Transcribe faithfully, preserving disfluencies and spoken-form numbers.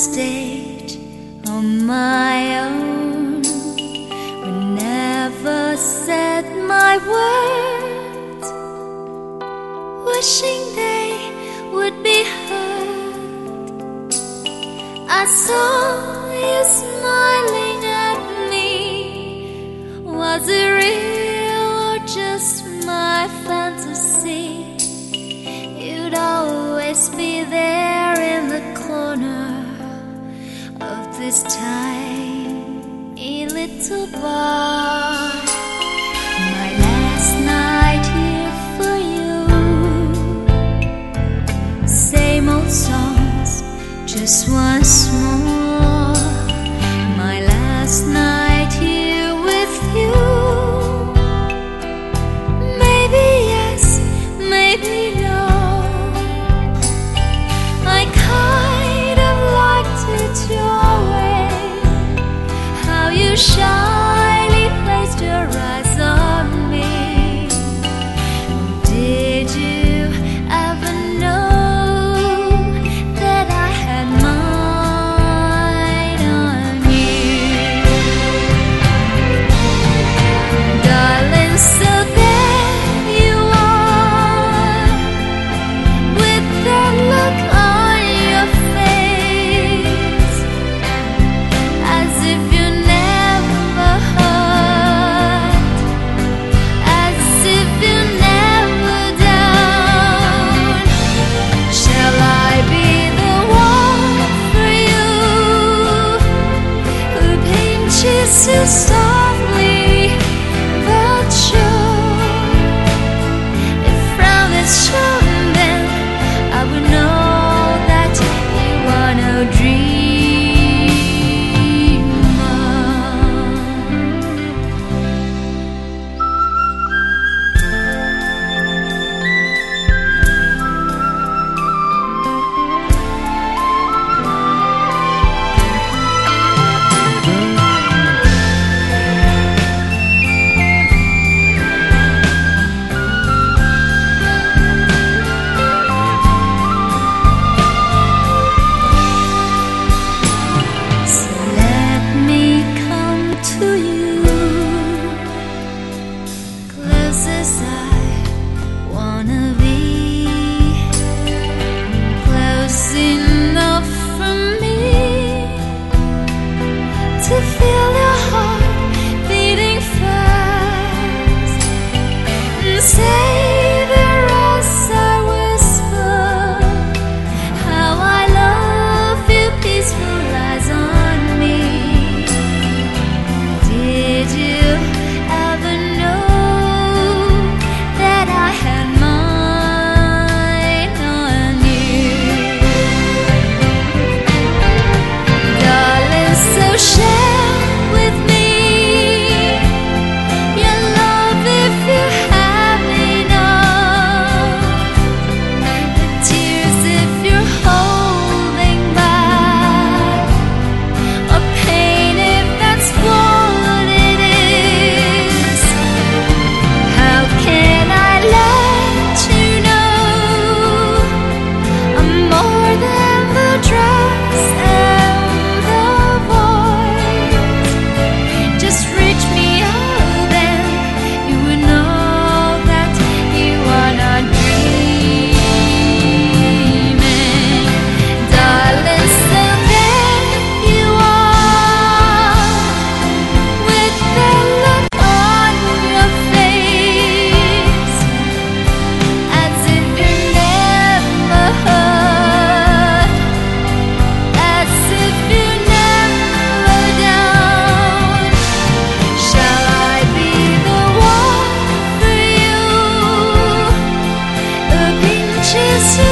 stage on my own, would never said my words, wishing they would be heard. I saw you smiling at me. Was it real or just my fantasy? You'd always be there in the corner of this tiny little bar. My last night here for you, same old songs, just once more. My last night here with you. Maybe yes, maybe no. I kind of liked it your way, how you shyly placed your eyes on me. Did you ever know that I had mine on you? Darling, so there you are, with that look on your face, as if you never hurt, as if you never down. Shall I be the one for you, who paints you so softly but sure? If frown is shown, then I would know that you are no dreamer. So let me come to you, close as I wanna be, close enough for me to feel your heart beating fast, and say the rest I whisper, how I love you, peaceful lies on me. Did you ever know that I had mine on you? Darling, so share with me your love if you have enough, the tears if you're holding back, or pain if that's what it is. How can I let you know I'm more than the dress and the voice? Just reach me out and you would know that you are not dreaming. Darling, so there you are, with that look on your face, as if you never hurt, as if you never down. Shall I be the one for you, who pinches you